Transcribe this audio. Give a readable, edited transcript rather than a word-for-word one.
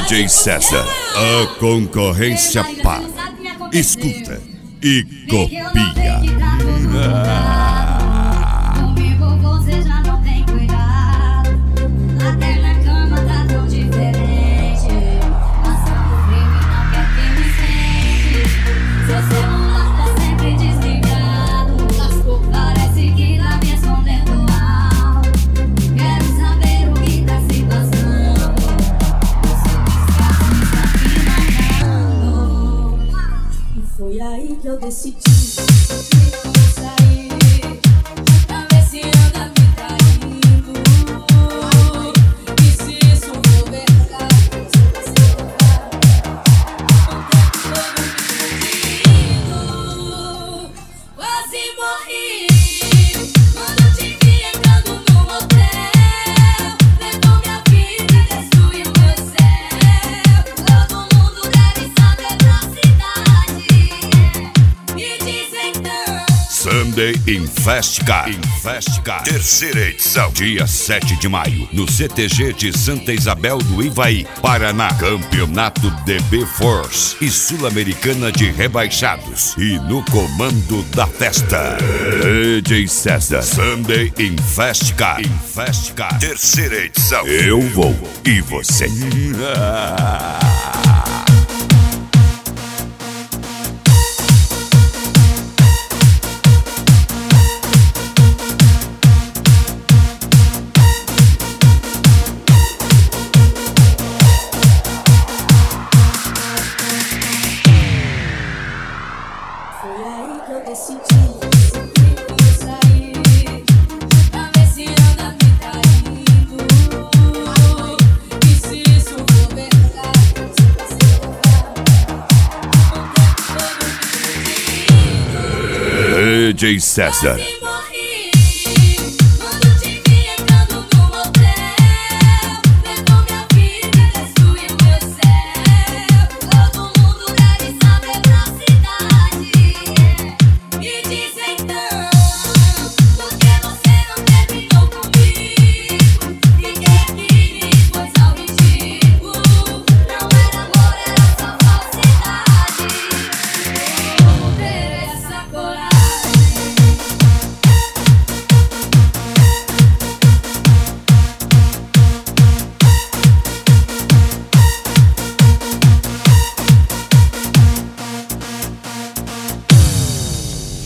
DJ César, a concorrência para. Escuta e copia. Comigo você já não tem cuidado. Até na cama tá tão diferente. Passando frio e não quer que me sente. Seu celular tá sempre desligado. Parece que tá me escondendo algo. Quero saber o que tá se passando. O seu desgaste está me matando. E foi aí que eu decidi sair. Pra ver se anda me traindo. E se isso for verdade, quase morri quando te vi entrando no motel. Levou minha vida e destruiu meu céu. Todo mundo deve saber da cidade. Me diz então. Sunday in Festcar, terceira edição, dia 7 de maio, no CTG de Santa Isabel do Ivaí, Paraná. Campeonato DB Force e Sul-Americana de Rebaixados. E no comando da festa, DJ César. Sunday in Festcar, terceira edição. Eu vou e você. Foi aí que eu decidi sair. Pra ver se anda me traindo. E se isso for verdade, DJ César.